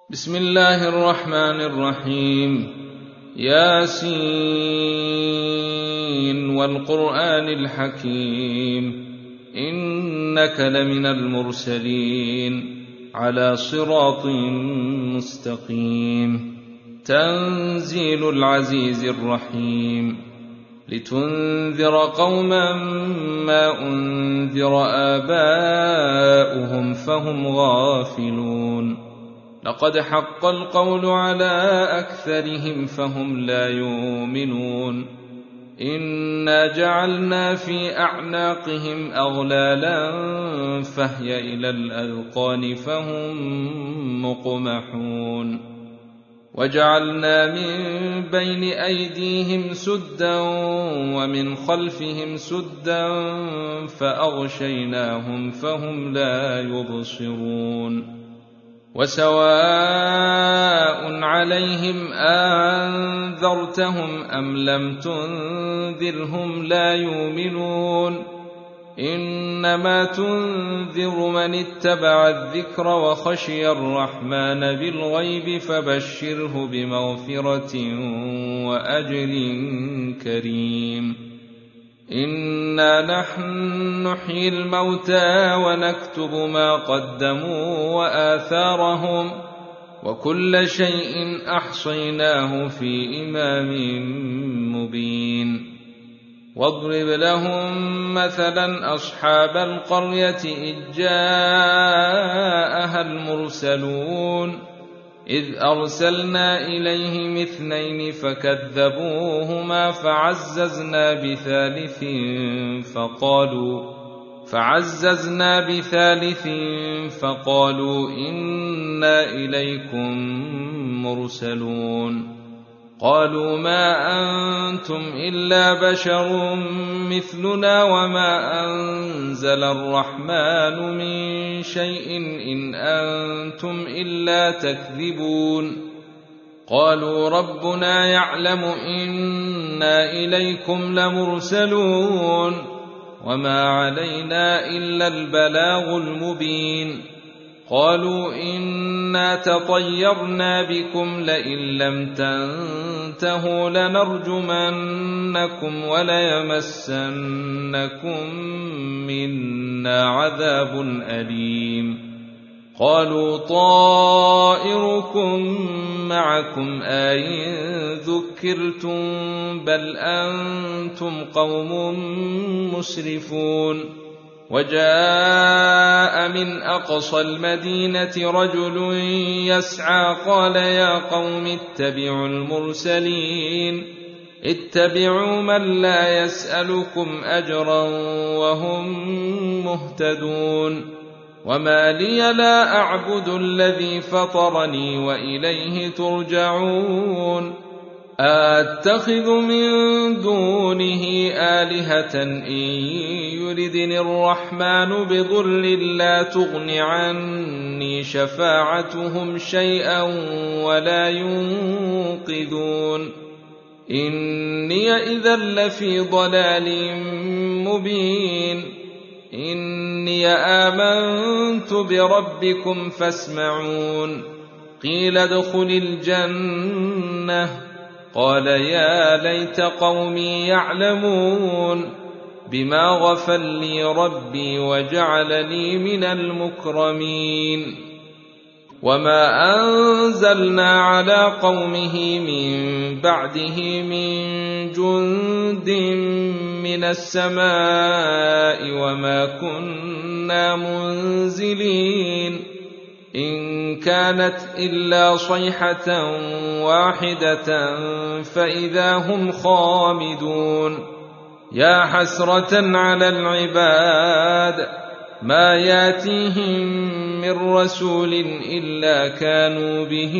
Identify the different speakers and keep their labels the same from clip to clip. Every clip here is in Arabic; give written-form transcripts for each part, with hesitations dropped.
Speaker 1: بسم الله الرحمن الرحيم. ياسين والقرآن الحكيم إنك لمن المرسلين على صراط مستقيم. تنزيل العزيز الرحيم لتنذر قوما ما أنذر آباؤهم فهم غافلون. لقد حق القول على أكثرهم فهم لا يؤمنون. إنا جعلنا في أعناقهم أغلالا فهي إلى الأذقان فهم مقمحون. وجعلنا من بين أيديهم سدا ومن خلفهم سدا فأغشيناهم فهم لا يبصرون. وسواء عليهم أنذرتهم أم لم تنذرهم لا يؤمنون. إنما تنذر من اتبع الذكر وخشي الرحمن بالغيب فبشره بمغفرة وأجر كريم. إنا نحن نحيي الموتى ونكتب ما قدموا وآثارهم وكل شيء أحصيناه في إمام مبين. واضرب لهم مثلا أصحاب القرية إذ جاءها المرسلون إذ أرسلنا إليهم 2 فكذبوهما فعززنا بثالث فقالوا إنا إليكم مرسلون. قالوا ما أنتم إلا بشر مثلنا وما أنزل الرحمن من شيء إن أنتم إلا تكذبون. قالوا ربنا يعلم إنا إليكم لمرسلون وما علينا إلا البلاغ المبين. قالوا إنا تطيرنا بكم لئن لم تنتهوا لنرجمنكم وليمسنكم منا عذاب أليم. قالوا طائركم معكم أئن ذكرتم بل أنتم قوم مسرفون. وجاء من أقصى المدينة رجل يسعى قال يا قوم اتبعوا المرسلين اتبعوا من لا يسألكم أجرا وهم مهتدون. وما لي لا أعبد الذي فطرني وإليه ترجعون. أتخذ من دونه آلهة إن يردني الرحمن بضر لا تغن عني شفاعتهم شيئا ولا ينقذون. إني إذا لفي ضلال مبين. إني آمنت بربكم فاسمعون. قيل ادخل الجنة قال يا ليت قومي يعلمون بما غفر لي ربي وجعلني من المكرمين. وما أنزلنا على قومه من بعده من جند من السماء وما كنا منزلين. إن كانت إلا صيحة واحدة فإذا هم خامدون. يا حسرة على العباد ما ياتيهم من رسول إلا كانوا به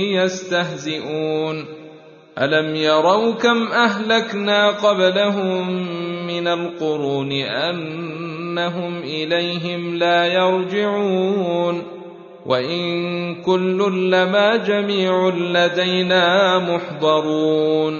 Speaker 1: يستهزئون. ألم يروا كم أهلكنا قبلهم من القرون أنهم إليهم لا يرجعون. وإن كل لما جميع لدينا محضرون.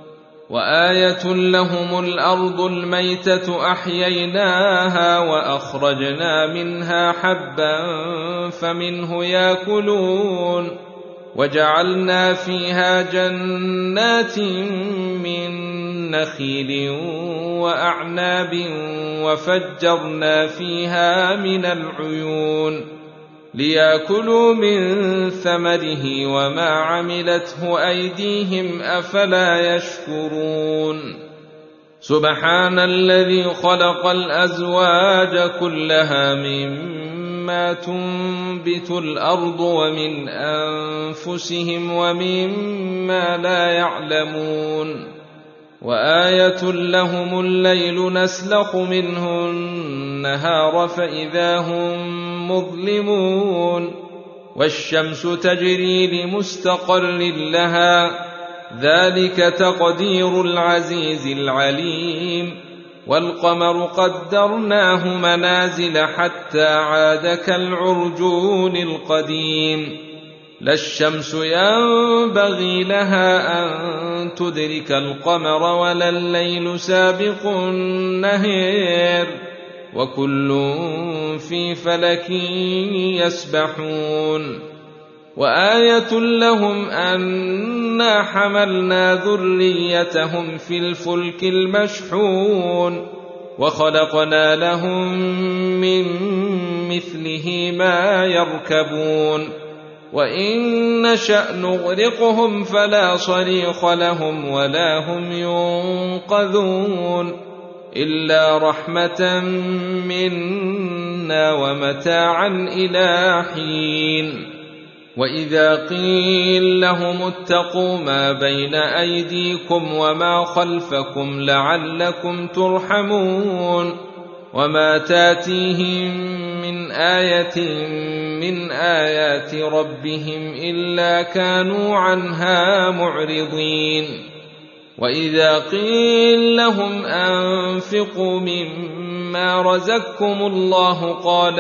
Speaker 1: وآية لهم الأرض الميتة أحييناها وأخرجنا منها حبا فمنه يأكلون وجعلنا فيها جنات من نخيل وأعناب وفجرنا فيها من العيون ليأكلوا من ثمره وما عملته أيديهم أفلا يشكرون سبحان الذي خلق الأزواج كلها مما تنبت الأرض ومن أنفسهم ومما لا يعلمون وآية لهم الليل نسلخ منه النهار فإذا هم مظلمون والشمس تجري لمستقر لها ذلك تقدير العزيز العليم والقمر قدرناه منازل حتى عاد كالعرجون القديم لا الشمس ينبغي لها أن تدرك القمر ولا الليل سابق النهار وكل في فلك يسبحون وآية لهم أنا حملنا ذريتهم في الفلك المشحون وخلقنا لهم من مثله ما يركبون وإن نشأ نغرقهم فلا صريخ لهم ولا هم ينقذون إلا رحمة منا ومتاعا إلى حين وإذا قيل لهم اتقوا ما بين أيديكم وما خلفكم لعلكم ترحمون وما تاتيهم من آية من آيات ربهم إلا كانوا عنها معرضين وإذا قيل لهم أنفقوا مما رزقكم الله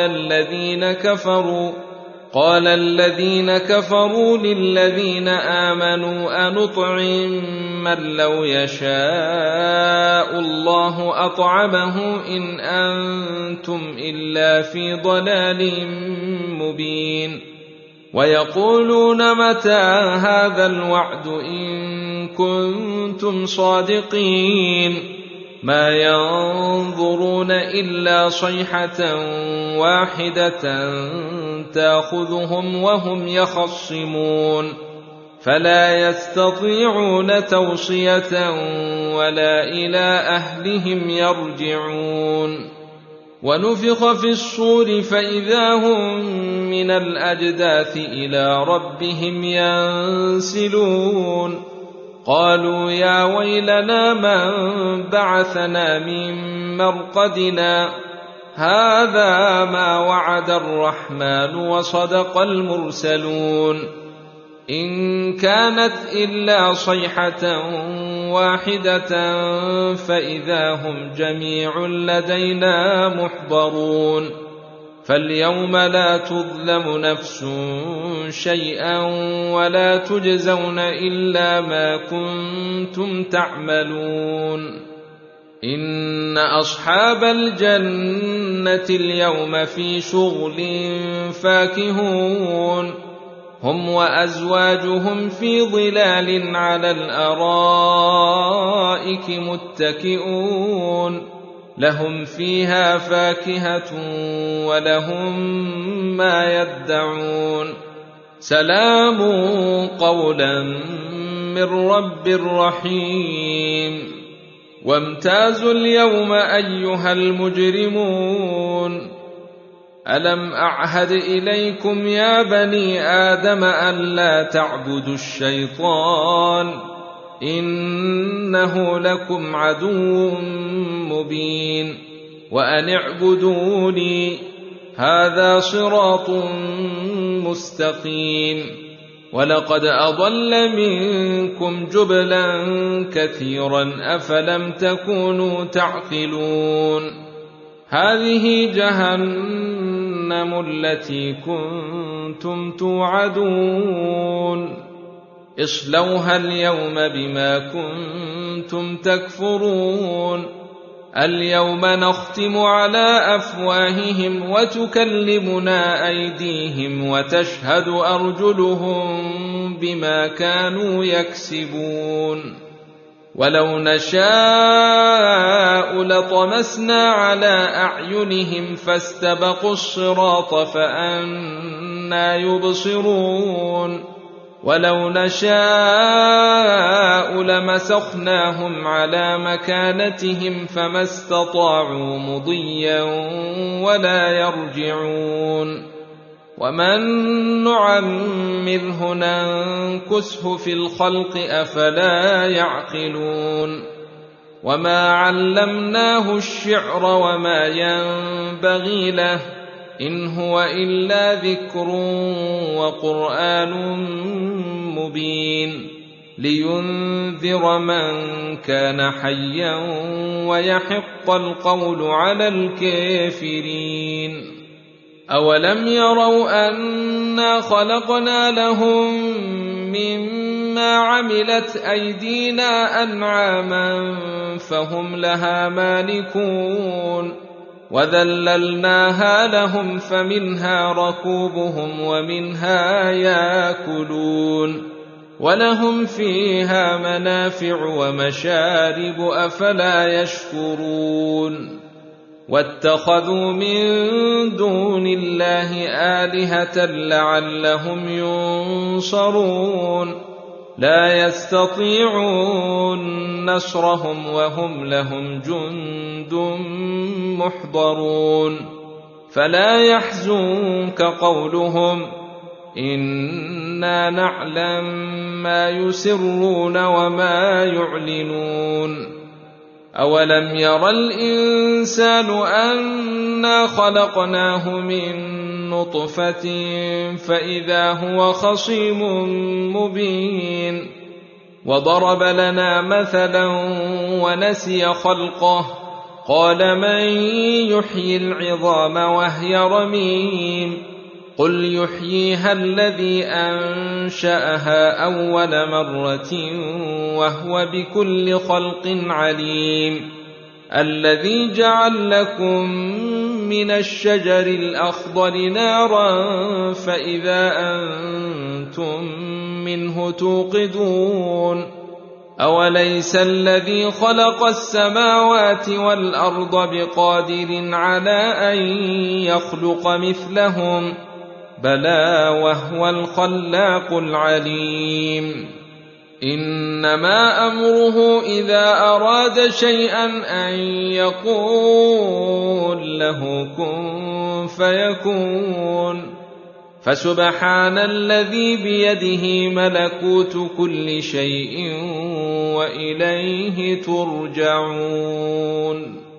Speaker 1: قال الذين كفروا للذين آمنوا أنطعم من لو يشاء الله أطعمه إن أنتم إلا في ضلال مبين ويقولون متى هذا الوعد إن كنتم صادقين ما ينظرون إلا صيحة واحدة تأخذهم وهم يخصمون فلا يستطيعون توصية ولا إلى أهلهم يرجعون ونفخ في الصور فإذا هم من الأجداث إلى ربهم ينسلون قالوا يا ويلنا من بعثنا من مرقدنا هذا ما وعد الرحمن وصدق المرسلون إن كانت إلا صيحة واحدة فإذا هم جميع لدينا محضرون فاليوم لا تظلم نفس شيئا ولا تجزون إلا ما كنتم تعملون إن أصحاب الجنة اليوم في شغل فاكهون هم وأزواجهم في ظلال على الأرائك متكئون لهم فيها فاكهة ولهم ما يدعون سلام قولا من رب رحيم وامتازوا اليوم أيها المجرمون ألم أعهد إليكم يا بني آدم أن لا تعبدوا الشيطان إنه لكم عدو مبين وأن اعبدوني هذا صراط مستقيم ولقد أضل منكم جبلا كثيرا أفلم تكونوا تعقلون هذه جهنم التي كنتم توعدون اصلوها اليوم بما كنتم تكفرون اليوم نختم على أفواههم وتكلمنا أيديهم وتشهد أرجلهم بما كانوا يكسبون ولو نشاء لطمسنا على أعينهم فاستبقوا الصراط فأنى يبصرون ولو نشاء لمسخناهم على مكانتهم فما استطاعوا مضيا ولا يرجعون ومن نعمره ننكسه في الخلق أفلا يعقلون وما علمناه الشعر وما ينبغي له إن هو إلا ذكر وقرآن مبين لينذر من كان حيا ويحق القول على الكافرين أولم يروا أنا خلقنا لهم مما عملت أيدينا أنعاما فهم لها مالكون وذللناها لهم فمنها ركوبهم ومنها ياكلون ولهم فيها منافع ومشارب أفلا يشكرون واتخذوا من دون الله آلهة لعلهم ينصرون لا يستطيعون نصرهم وهم لهم جند محضرون فلا يحزنك قولهم إنا نعلم ما يسرون وما يعلنون أولم ير الإنسان أنا خلقناه من نطفة فإذا هو خصيم مبين وضرب لنا مثلا ونسي خلقه قال من يحيي العظام وهي رميم قل يحييها الذي أنشأها أول مرة وهو بكل خلق عليم الذي جعل لكم من الشجر الأخضر نارا فإذا أنتم منه توقدون أوليس الذي خلق السماوات والأرض بقادر على أن يخلق مثلهم بلى وهو الخلاق العليم إنما أمره إذا أراد شيئا أن يقول له كن فيكون فسبحان الذي بيده ملكوت كل شيء وإليه ترجعون